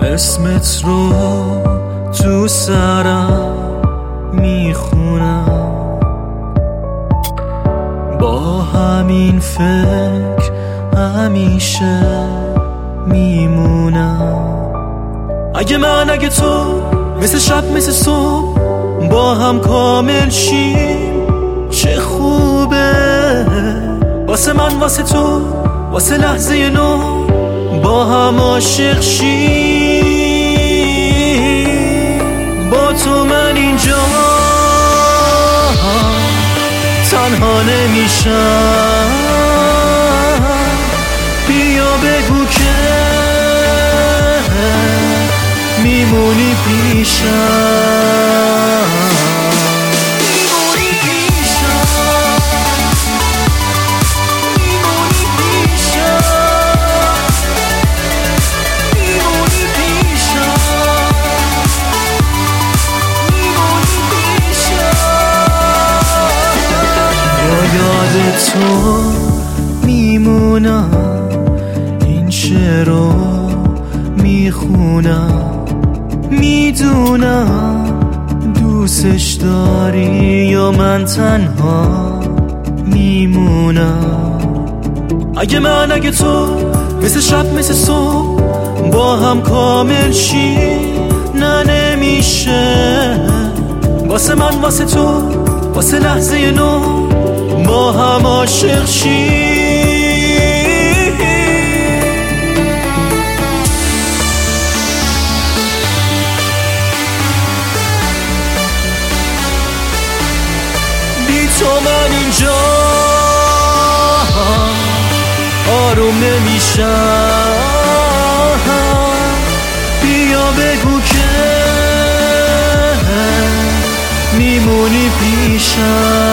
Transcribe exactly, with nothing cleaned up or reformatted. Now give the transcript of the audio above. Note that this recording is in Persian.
اسمت رو تو سرم میخونم، با همین فکر همیشه میمونم. اگه من اگه تو مثل شب مثل صبح با هم کامل شیم چه خوبه، واسه من واسه تو واسه لحظه نو با هم عاشق شیم. با تو من اینجا تنها نمیشم، بیا بگو که میمونی پیشم، میمونی پیشم، میمونی پیشم، میمونی پیشم، میمونی پیشم. با یاد تو میمونم، این شعرو میخونم، میدونم دوستش داری یا من تنها میمونم. اگه من اگه تو مثل شب مثل صبح با هم کامل شیم نه نمیشه، واسه من واسه تو واسه لحظه نو با هم عاشق شیم. تو من اینجا آروم نمیشم، بیا بگو که میمونی پیشم.